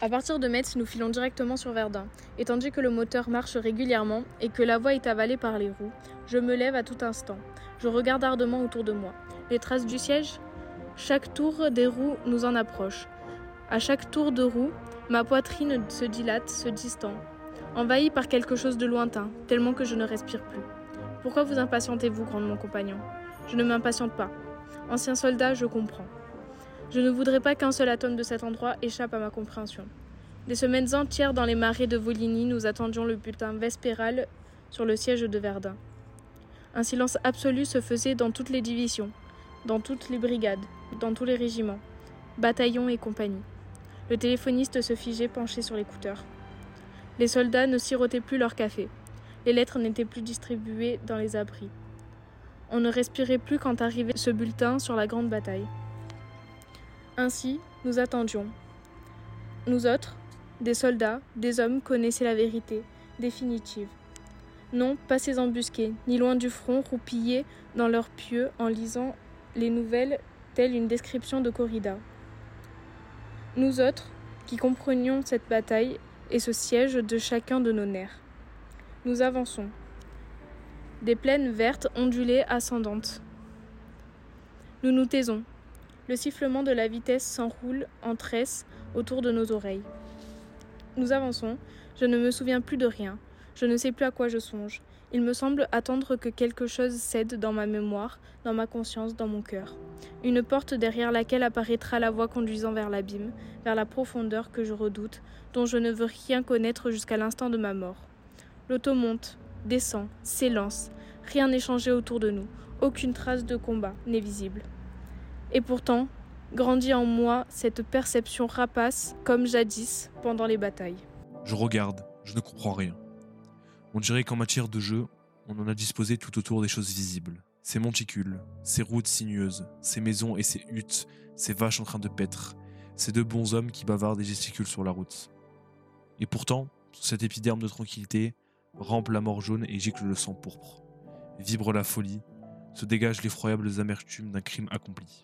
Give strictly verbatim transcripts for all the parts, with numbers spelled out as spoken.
À partir de Metz, nous filons directement sur Verdun. Et tandis que le moteur marche régulièrement et que la voie est avalée par les roues, je me lève à tout instant. Je regarde ardemment autour de moi. Les traces du siège ? Chaque tour des roues nous en approche. À chaque tour de roue, ma poitrine se dilate, se distend, envahie par quelque chose de lointain, tellement que je ne respire plus. Pourquoi vous impatientez-vous, grande mon compagnon ? Je ne m'impatiente pas. Ancien soldat, je comprends. Je ne voudrais pas qu'un seul atome de cet endroit échappe à ma compréhension. Des semaines entières dans les marais de Voligny, nous attendions le bulletin vespéral sur le siège de Verdun. Un silence absolu se faisait dans toutes les divisions, dans toutes les brigades, dans tous les régiments, bataillons et compagnies. Le téléphoniste se figeait penché sur l'écouteur. Les soldats ne sirotaient plus leur café. Les lettres n'étaient plus distribuées dans les abris. On ne respirait plus quand arrivait ce bulletin sur la grande bataille. Ainsi, nous attendions. Nous autres, des soldats, des hommes connaissaient la vérité, définitive. Non, pas ces embusqués, ni loin du front, roupillés dans leurs pieux en lisant les nouvelles telle une description de corrida. Nous autres, qui comprenions cette bataille et ce siège de chacun de nos nerfs. Nous avançons. Des plaines vertes ondulées ascendantes. Nous nous taisons. Le sifflement de la vitesse s'enroule en tresse autour de nos oreilles. Nous avançons. Je ne me souviens plus de rien. Je ne sais plus à quoi je songe. Il me semble attendre que quelque chose cède dans ma mémoire, dans ma conscience, dans mon cœur. Une porte derrière laquelle apparaîtra la voie conduisant vers l'abîme, vers la profondeur que je redoute, dont je ne veux rien connaître jusqu'à l'instant de ma mort. L'auto monte, descend, s'élance. Rien n'est changé autour de nous. Aucune trace de combat n'est visible. Et pourtant, grandit en moi cette perception rapace, comme jadis, pendant les batailles. Je regarde, je ne comprends rien. On dirait qu'en matière de jeu, on en a disposé tout autour des choses visibles. Ces monticules, ces routes sinueuses, ces maisons et ces huttes, ces vaches en train de paître, ces deux bons hommes qui bavardent et gesticulent sur la route. Et pourtant, sous cet épiderme de tranquillité, rampe la mort jaune et gicle le sang pourpre. Vibre la folie, se dégagent l'effroyable amertume d'un crime accompli.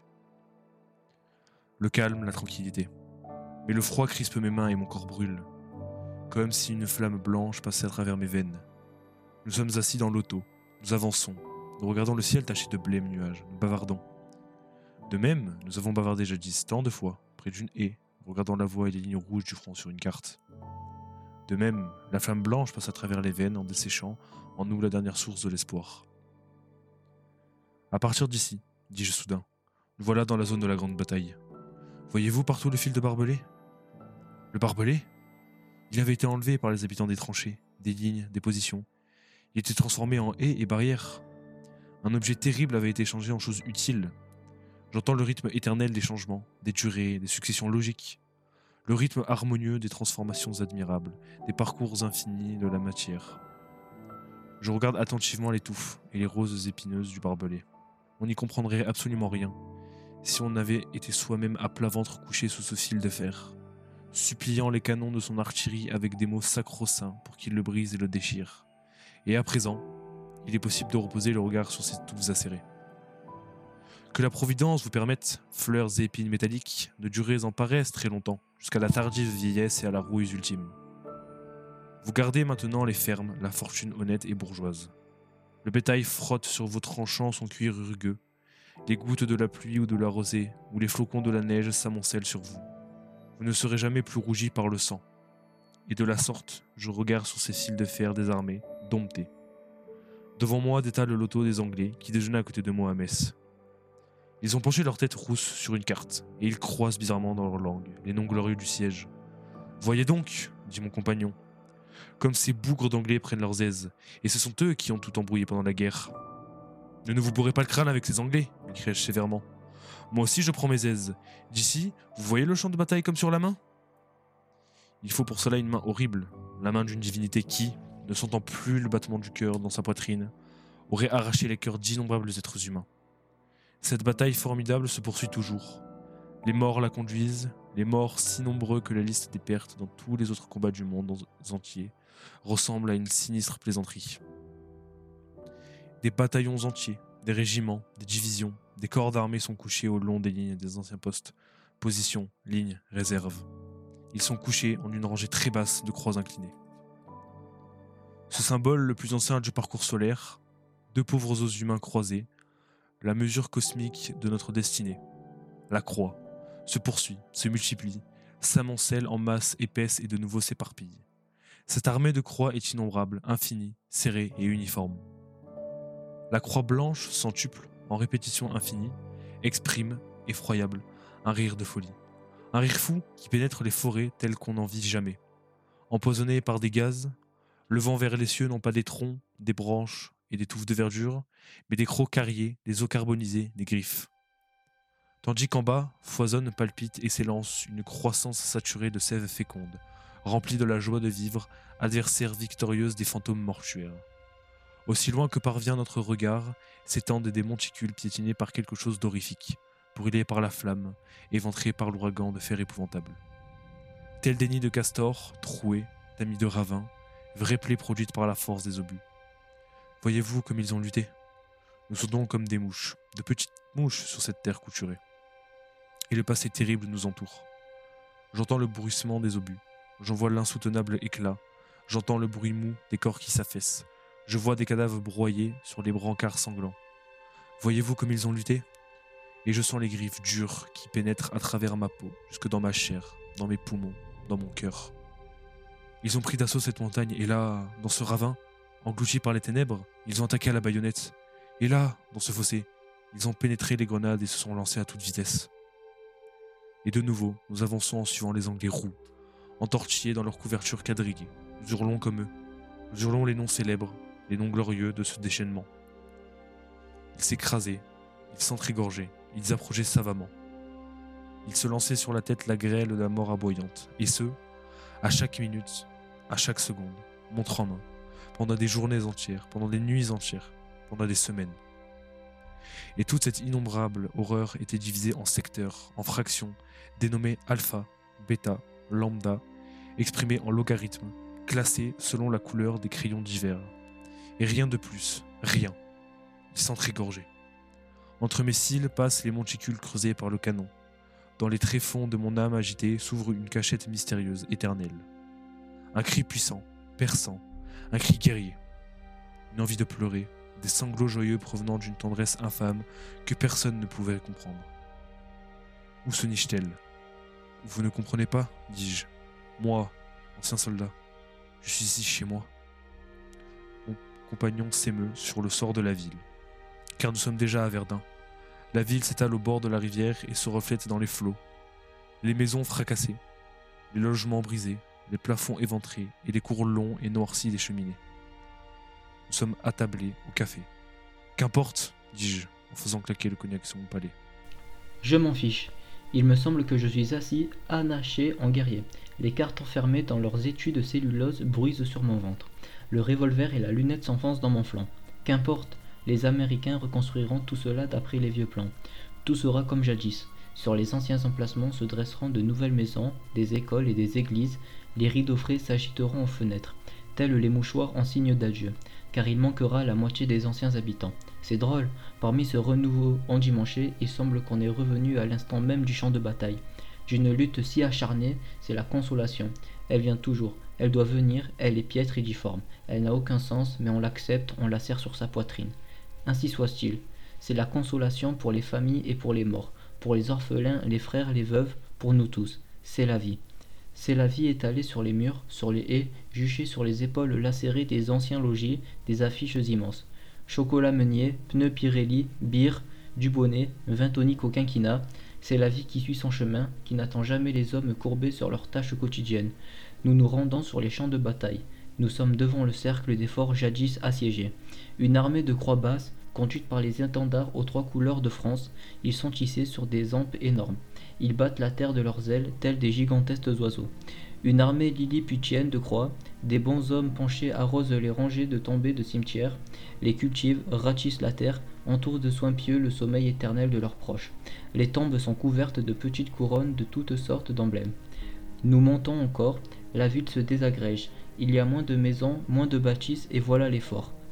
Le calme, la tranquillité. Mais le froid crispe mes mains et mon corps brûle, comme si une flamme blanche passait à travers mes veines. Nous sommes assis dans l'auto, nous avançons, nous regardons le ciel taché de blêmes nuages, nous bavardons. De même, nous avons bavardé jadis tant de fois, près d'une haie, regardant la voie et les lignes rouges du front sur une carte. De même, la flamme blanche passe à travers les veines en desséchant en nous la dernière source de l'espoir. À partir d'ici, dis-je soudain, nous voilà dans la zone de la grande bataille. Voyez-vous partout le fil de barbelé ? Le barbelé ? Il avait été enlevé par les habitants des tranchées, des lignes, des positions. Il était transformé en haies et barrières. Un objet terrible avait été changé en chose utile. J'entends le rythme éternel des changements, des durées, des successions logiques. Le rythme harmonieux des transformations admirables, des parcours infinis de la matière. Je regarde attentivement les touffes et les roses épineuses du barbelé. On n'y comprendrait absolument rien si on avait été soi-même à plat ventre couché sous ce fil de fer, suppliant les canons de son artillerie avec des mots sacro-saints pour qu'ils le brisent et le déchirent. Et à présent, il est possible de reposer le regard sur ces touffes acérées. Que la Providence vous permette, fleurs et épines métalliques, de durer en paresse très longtemps, jusqu'à la tardive vieillesse et à la rouille ultime. Vous gardez maintenant les fermes, la fortune honnête et bourgeoise. Le bétail frotte sur vos tranchants son cuir rugueux, les gouttes de la pluie ou de la rosée, ou les flocons de la neige s'amoncellent sur vous. Vous ne serez jamais plus rougi par le sang. Et de la sorte, je regarde sur ces fils de fer désarmés, domptés. Devant moi détale le loto des Anglais qui déjeunaient à côté de moi à Metz. Ils ont penché leur tête rousse sur une carte, et ils croisent bizarrement dans leur langue les noms glorieux du siège. « Voyez donc, dit mon compagnon, comme ces bougres d'Anglais prennent leurs aises, et ce sont eux qui ont tout embrouillé pendant la guerre. Ne ne vous bourrez pas le crâne avec ces Anglais, m'écriai-je sévèrement. Moi aussi je prends mes aises. D'ici, vous voyez le champ de bataille comme sur la main ? Il faut pour cela une main horrible, la main d'une divinité qui, ne sentant plus le battement du cœur dans sa poitrine, aurait arraché les cœurs d'innombrables êtres humains. Cette bataille formidable se poursuit toujours. Les morts la conduisent, les morts si nombreux que la liste des pertes dans tous les autres combats du monde entier ressemble à une sinistre plaisanterie. Des bataillons entiers, des régiments, des divisions, des corps d'armée sont couchés au long des lignes des anciens postes, positions, lignes, réserves. Ils sont couchés en une rangée très basse de croix inclinées. Ce symbole le plus ancien du parcours solaire, deux pauvres os humains croisés, la mesure cosmique de notre destinée. La croix se poursuit, se multiplie, s'amoncelle en masse épaisse et de nouveau s'éparpille. Cette armée de croix est innombrable, infinie, serrée et uniforme. La croix blanche, centuple, en répétition infinie, exprime, effroyable, un rire de folie. Un rire fou qui pénètre les forêts telles qu'on n'en vit jamais. Empoisonné par des gaz, levant vers les cieux non pas des troncs, des branches et des touffes de verdure, mais des crocs carriés, des os carbonisés, des griffes. Tandis qu'en bas, foisonne, palpite et s'élance une croissance saturée de sève féconde, remplie de la joie de vivre, adversaire victorieuse des fantômes mortuaires. Aussi loin que parvient notre regard, s'étendent des monticules piétinés par quelque chose d'horrifique, brûlés par la flamme, éventrés par l'ouragan de fer épouvantable. Tels des nids de castors, troués, tamis de ravins, vraies plaies produites par la force des obus. Voyez-vous comme ils ont lutté? Nous sautons comme des mouches, de petites mouches sur cette terre couturée. Et le passé terrible nous entoure. J'entends le bruissement des obus, j'en vois l'insoutenable éclat, j'entends le bruit mou des corps qui s'affaissent, je vois des cadavres broyés sur les brancards sanglants. Voyez-vous comme ils ont lutté? Et je sens les griffes dures qui pénètrent à travers ma peau, jusque dans ma chair, dans mes poumons, dans mon cœur. Ils ont pris d'assaut cette montagne, et là, dans ce ravin, engloutis par les ténèbres, ils ont attaqué à la baïonnette. Et là, dans ce fossé, ils ont pénétré les grenades et se sont lancés à toute vitesse. Et de nouveau, nous avançons en suivant les anglais roux, entortillés dans leur couverture quadrillée. Nous hurlons comme eux. Nous hurlons les noms célèbres, les noms glorieux de ce déchaînement. Ils s'écrasaient, ils s'entrégorgeaient, ils approchaient savamment. Ils se lançaient sur la tête la grêle de la mort aboyante, et ce, à chaque minute, à chaque seconde, montre en main, pendant des journées entières, pendant des nuits entières, pendant des semaines. Et toute cette innombrable horreur était divisée en secteurs, en fractions, dénommées alpha, bêta, lambda, exprimées en logarithmes, classées selon la couleur des crayons d'hiver. Et rien de plus, rien. Ils s'entrégorgeaient. Entre mes cils passent les monticules creusés par le canon. Dans les tréfonds de mon âme agitée s'ouvre une cachette mystérieuse, éternelle. Un cri puissant, perçant, un cri guerrier. Une envie de pleurer, des sanglots joyeux provenant d'une tendresse infâme que personne ne pouvait comprendre. Où se niche-t-elle? Vous ne comprenez pas, dis-je. Moi, ancien soldat, je suis ici chez moi. Mon compagnon s'émeut sur le sort de la ville, car nous sommes déjà à Verdun. La ville s'étale au bord de la rivière et se reflète dans les flots. Les maisons fracassées, les logements brisés, les plafonds éventrés et les cours longs et noircis des cheminées. Nous sommes attablés au café. Qu'importe, dis-je, en faisant claquer le cognac sur mon palais. Je m'en fiche. Il me semble que je suis assis, anaché en guerrier. Les cartes enfermées dans leurs étuis de cellulose bruisent sur mon ventre. Le revolver et la lunette s'enfoncent dans mon flanc. Qu'importe, les Américains reconstruiront tout cela d'après les vieux plans. Tout sera comme jadis. Sur les anciens emplacements se dresseront de nouvelles maisons, des écoles et des églises. Les rideaux frais s'agiteront aux fenêtres, tels les mouchoirs en signe d'adieu, car il manquera la moitié des anciens habitants. C'est drôle, parmi ce renouveau endimanché, il semble qu'on est revenu à l'instant même du champ de bataille. D'une lutte si acharnée, c'est la consolation. Elle vient toujours, elle doit venir, elle est piètre et difforme. Elle n'a aucun sens, mais on l'accepte, on la serre sur sa poitrine. Ainsi soit-il. C'est la consolation pour les familles et pour les morts, pour les orphelins, les frères, les veuves, pour nous tous. C'est la vie. C'est la vie étalée sur les murs, sur les haies, juchée sur les épaules lacérées des anciens logis, des affiches immenses. Chocolat Meunier, pneus Pirelli, bière, Dubonnet, vin tonique au quinquina, c'est la vie qui suit son chemin, qui n'attend jamais les hommes courbés sur leurs tâches quotidiennes. Nous nous rendons sur les champs de bataille. Nous sommes devant le cercle des forts jadis assiégés. Une armée de croix basses, conduite par les étendards aux trois couleurs de France, ils sont tissés sur des ampes énormes. Ils battent la terre de leurs ailes, tels des gigantesques oiseaux. Une armée lilliputienne de croix, des bons hommes penchés arrosent les rangées de tombées de cimetières, les cultivent, ratissent la terre, entourent de soins pieux le sommeil éternel de leurs proches. Les tombes sont couvertes de petites couronnes de toutes sortes d'emblèmes. Nous montons encore, la ville se désagrège. Il y a moins de maisons, moins de bâtisses, et voilà les forts.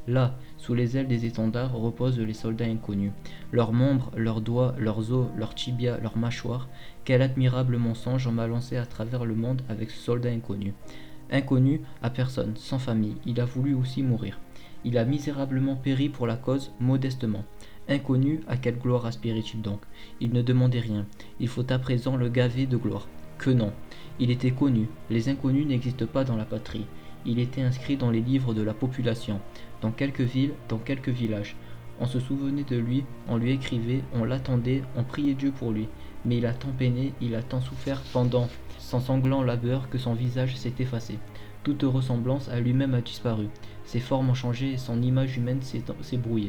Là, sous les ailes des étendards, reposent les soldats inconnus. Leurs membres, leurs doigts, leurs os, leurs tibias, leurs mâchoires, quel admirable mensonge on m'a lancé à travers le monde avec ce soldat inconnu. Inconnu à personne, sans famille, il a voulu aussi mourir. Il a misérablement péri pour la cause, modestement. Inconnu, à quelle gloire aspirait-il donc? Il ne demandait rien. Il faut à présent le gaver de gloire. Que non. Il était connu. Les inconnus n'existent pas dans la patrie. Il était inscrit dans les livres de la population, dans quelques villes, dans quelques villages. On se souvenait de lui, on lui écrivait, on l'attendait, on priait Dieu pour lui. Mais il a tant peiné, il a tant souffert pendant son sanglant labeur que son visage s'est effacé. Toute ressemblance à lui-même a disparu. Ses formes ont changé et son image humaine s'est s'est brouillée.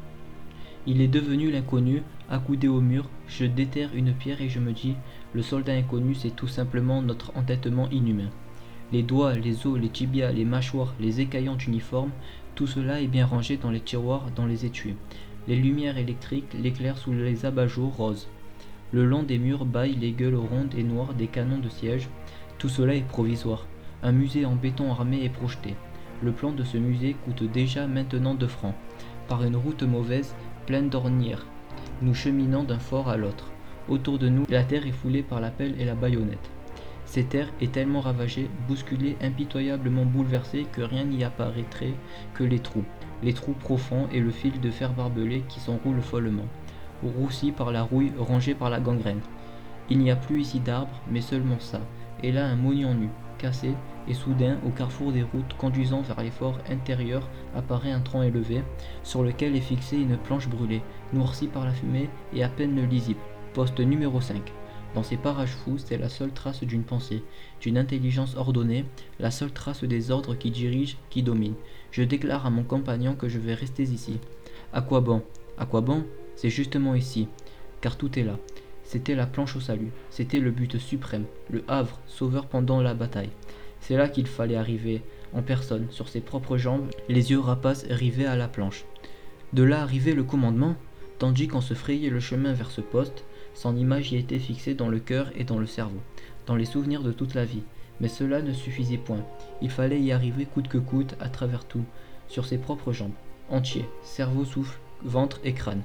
Il est devenu l'inconnu, accoudé au mur, je déterre une pierre et je me dis, le soldat inconnu c'est tout simplement notre entêtement inhumain. Les doigts, les os, les tibias, les mâchoires, les écaillants d'uniforme, tout cela est bien rangé dans les tiroirs, dans les étuis. Les lumières électriques l'éclairent sous les abat-jours roses. Le long des murs bâillent les gueules rondes et noires des canons de siège. Tout cela est provisoire. Un musée en béton armé est projeté. Le plan de ce musée coûte déjà maintenant deux francs. Par une route mauvaise, pleine d'ornières, nous cheminons d'un fort à l'autre. Autour de nous, la terre est foulée par la pelle et la baïonnette. Cette terre est tellement ravagée, bousculée, impitoyablement bouleversée que rien n'y apparaîtrait que les trous, les trous profonds et le fil de fer barbelé qui s'enroule follement, roussi par la rouille, rongé par la gangrène. Il n'y a plus ici d'arbres, mais seulement ça, et là un monument nu, cassé, et soudain, au carrefour des routes conduisant vers les forts intérieurs, apparaît un tronc élevé, sur lequel est fixée une planche brûlée, noircie par la fumée et à peine lisible, poste numéro cinq. Dans ces parages fous, c'est la seule trace d'une pensée, d'une intelligence ordonnée, la seule trace des ordres qui dirigent, qui dominent. Je déclare à mon compagnon que je vais rester ici. À quoi bon? À quoi bon? C'est justement ici, car tout est là. C'était la planche au salut, c'était le but suprême, le havre, sauveur pendant la bataille. C'est là qu'il fallait arriver, en personne, sur ses propres jambes, les yeux rapaces rivés à la planche. De là arrivait le commandement, tandis qu'on se frayait le chemin vers ce poste, son image y était fixée dans le cœur et dans le cerveau, dans les souvenirs de toute la vie. Mais cela ne suffisait point, il fallait y arriver coûte que coûte, à travers tout, sur ses propres jambes, entier, cerveau, souffle, ventre et crâne.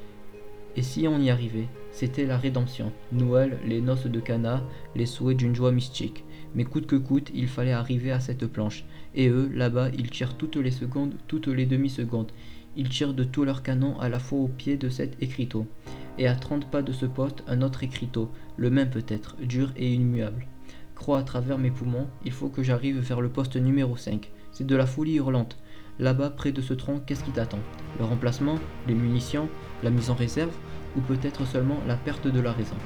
Et si on y arrivait, c'était la rédemption, Noël, les noces de Cana, les souhaits d'une joie mystique. Mais coûte que coûte, il fallait arriver à cette planche. Et eux, là-bas, ils tirent toutes les secondes, toutes les demi-secondes. Ils tirent de tous leurs canons à la fois au pied de cet écriteau. Et à trente pas de ce poste, un autre écriteau, le même peut-être, dur et immuable. Croix à travers mes poumons, il faut que j'arrive vers le poste numéro cinq. C'est de la folie hurlante. Là-bas, près de ce tronc, qu'est-ce qui t'attend? Le remplacement? Les munitions? La mise en réserve? Ou peut-être seulement la perte de la raison?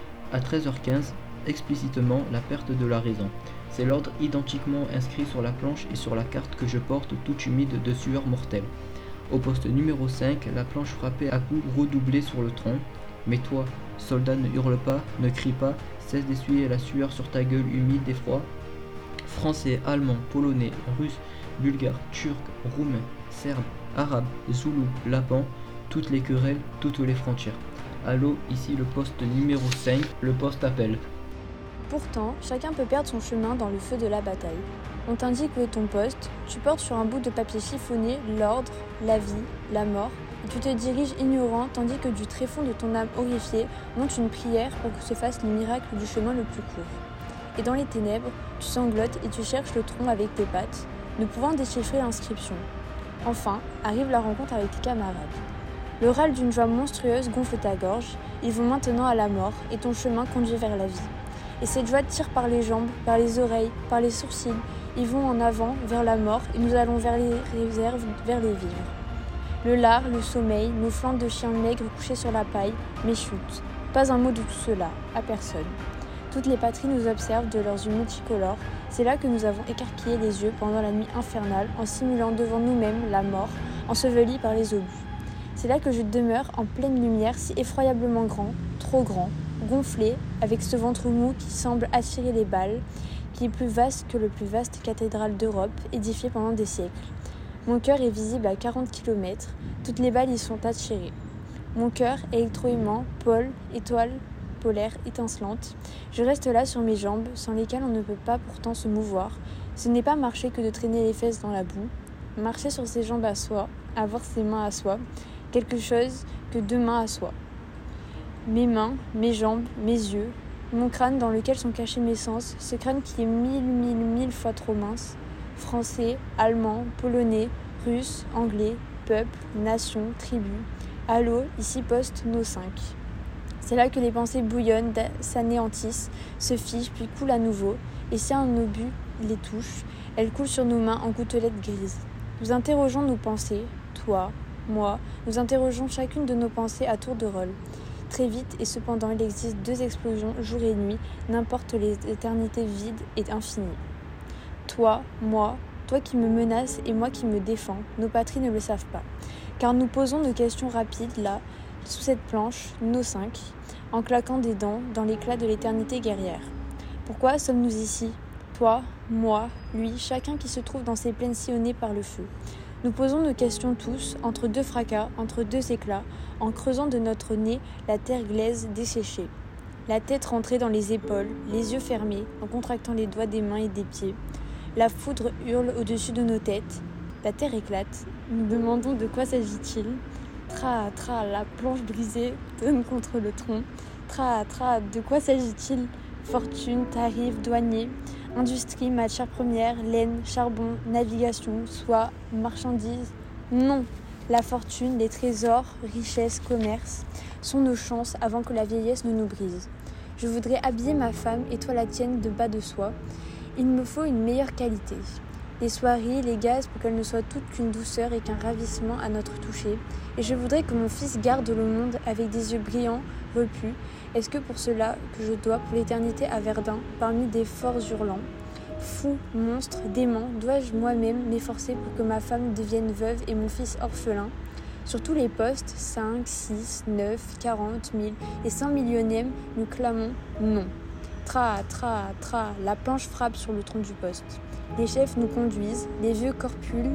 À treize heures quinze, explicitement la perte de la raison. C'est l'ordre identiquement inscrit sur la planche et sur la carte que je porte toute humide de sueur mortelle. Au poste numéro cinq, la planche frappée à coups redoublés sur le tronc. Mais toi, soldat, ne hurle pas, ne crie pas, cesse d'essuyer la sueur sur ta gueule humide d'effroi. Français, allemand, polonais, russe, bulgare, turc, roumain, serbe, arabe, zoulou, lapan, toutes les querelles, toutes les frontières. Allô, ici le poste numéro cinq, le poste appelle. Pourtant, chacun peut perdre son chemin dans le feu de la bataille. On t'indique où est ton poste, tu portes sur un bout de papier chiffonné l'ordre, la vie, la mort, et tu te diriges ignorant tandis que du tréfonds de ton âme horrifiée monte une prière pour que se fasse le miracle du chemin le plus court. Et dans les ténèbres, tu sanglotes et tu cherches le tronc avec tes pattes, ne pouvant déchiffrer l'inscription. Enfin, arrive la rencontre avec tes camarades. Le râle d'une joie monstrueuse gonfle ta gorge, ils vont maintenant à la mort et ton chemin conduit vers la vie. Et cette joie tire par les jambes, par les oreilles, par les sourcils, ils vont en avant vers la mort et nous allons vers les réserves, vers les vivres. Le lard, le sommeil, nos flancs de chiens maigres couchés sur la paille, mais chut, pas un mot de tout cela, à personne. Toutes les patries nous observent de leurs yeux multicolores, c'est là que nous avons écarquillé les yeux pendant la nuit infernale en simulant devant nous-mêmes la mort, ensevelie par les obus. C'est là que je demeure en pleine lumière, si effroyablement grand, trop grand, gonflé, avec ce ventre mou qui semble attirer les balles, qui est plus vaste que le plus vaste cathédrale d'Europe, édifiée pendant des siècles. Mon cœur est visible à quarante kilomètres, toutes les balles y sont attirées. Mon cœur, électro-aimant, pôle, étoile polaire étincelante. Je reste là sur mes jambes, sans lesquelles on ne peut pas pourtant se mouvoir. Ce n'est pas marcher que de traîner les fesses dans la boue. marcher sur ses jambes à soi, avoir ses mains à soi, quelque chose que deux mains à soi. Mes mains, mes jambes, mes yeux, mon crâne dans lequel sont cachés mes sens, ce crâne qui est mille, mille, mille fois trop mince. Français, allemand, polonais, russe, anglais, peuple, nation, tribu. Allô, ici poste nos cinq. C'est là que les pensées bouillonnent, s'anéantissent, se figent, puis coulent à nouveau. Et si un obus les touche, elles coulent sur nos mains en gouttelettes grises. Nous interrogeons nos pensées, toi, moi, nous interrogeons chacune de nos pensées à tour de rôle. Très vite, et cependant, il existe deux explosions, jour et nuit, n'importe les éternités vides et infinies. Toi, moi, toi qui me menaces et moi qui me défends, nos patries ne le savent pas. Car nous posons nos questions rapides, là, sous cette planche, nos cinq, en claquant des dents dans l'éclat de l'éternité guerrière. Pourquoi sommes-nous ici ? Toi, moi, lui, chacun qui se trouve dans ces plaines sillonnées par le feu. Nous posons nos questions tous, entre deux fracas, entre deux éclats, en creusant de notre nez la terre glaise desséchée. La tête rentrée dans les épaules, les yeux fermés, en contractant les doigts des mains et des pieds. La foudre hurle au-dessus de nos têtes. La terre éclate. Nous demandons de quoi s'agit-il. Tra, tra, la planche brisée donne contre le tronc. Tra, tra, de quoi s'agit-il ? Fortune, tarif, douanier, industrie, matière première, laine, charbon, navigation, soie, marchandises. Non, la fortune, les trésors, richesses, commerce sont nos chances avant que la vieillesse ne nous brise. Je voudrais habiller ma femme et toi la tienne de bas de soie. Il me faut une meilleure qualité. Les soieries, les gaz pour qu'elles ne soient toutes qu'une douceur et qu'un ravissement à notre toucher. Et je voudrais que mon fils garde le monde avec des yeux brillants, repus. Est-ce que pour cela que je dois pour l'éternité à Verdun, parmi des forts hurlants, fous, monstres, déments, dois-je moi-même m'efforcer pour que ma femme devienne veuve et mon fils orphelin ? Sur tous les postes, cinq, six, neuf, quarante, mille et cent millionième, nous clamons non. Tra, tra, tra, la planche frappe sur le tronc du poste. Les chefs nous conduisent, les vieux corpules,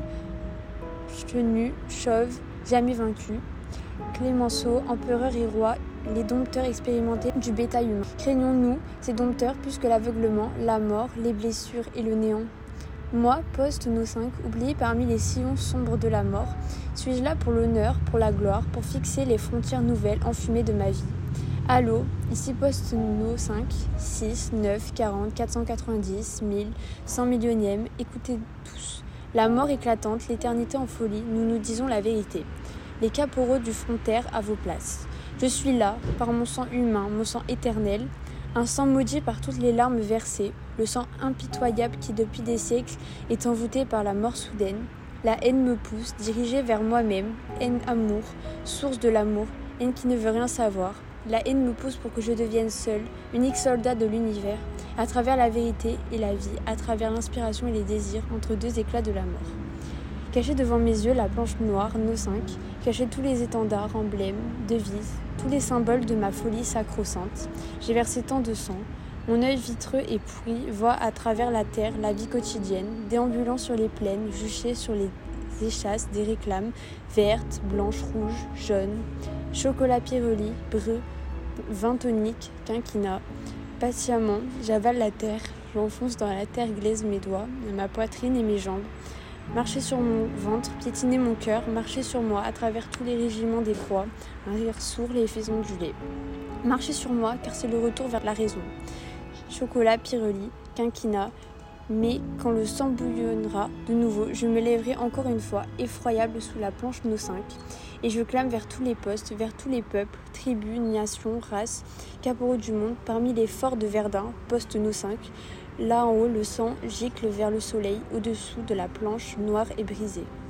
chenus, chauves, jamais vaincus. Clémenceau, empereur et roi, les dompteurs expérimentés du bétail humain. Craignons-nous ces dompteurs plus que l'aveuglement, la mort, les blessures et le néant ? Moi, poste nos cinq, oublié parmi les sillons sombres de la mort, suis-je là pour l'honneur, pour la gloire, pour fixer les frontières nouvelles enfumées de ma vie ? Allô, ici poste nos cinq, six, neuf, quarante, quatre cent quatre-vingt-dix, mille, cent millionième, écoutez tous. La mort éclatante, l'éternité en folie, nous nous disons la vérité. Les caporaux du frontière à vos places. Je suis là, par mon sang humain, mon sang éternel, un sang maudit par toutes les larmes versées, le sang impitoyable qui depuis des siècles est envoûté par la mort soudaine. La haine me pousse, dirigée vers moi-même, haine amour, source de l'amour, haine qui ne veut rien savoir. La haine me pousse pour que je devienne seul, unique soldat de l'univers, à travers la vérité et la vie, à travers l'inspiration et les désirs, entre deux éclats de la mort. Caché devant mes yeux la planche noire, nos cinq, caché tous les étendards, emblèmes, devises, tous les symboles de ma folie sacro-sainte. J'ai versé tant de sang. Mon œil vitreux et pourri voit à travers la terre la vie quotidienne, déambulant sur les plaines, juché sur les échasses des réclames, vertes, blanches, rouges, jaunes, chocolat Pirelli, breu, vin tonique, quinquina. Patiemment, j'avale la terre, j'enfonce dans la terre glaise mes doigts, ma poitrine et mes jambes. Marcher sur mon ventre, piétiner mon cœur, marcher sur moi à travers tous les régiments des proies, un rire sourd les fait onduler. Marcher sur moi car c'est le retour vers la raison. Chocolat Pirelli, quinquina, mais quand le sang bouillonnera de nouveau, je me lèverai encore une fois, effroyable sous la planche nos cinq, et je clame vers tous les postes, vers tous les peuples, tribus, nations, races, caporaux du monde, parmi les forts de Verdun, poste nos cinq. Là en haut, le sang gicle vers le soleil, au-dessous de la planche noire et brisée.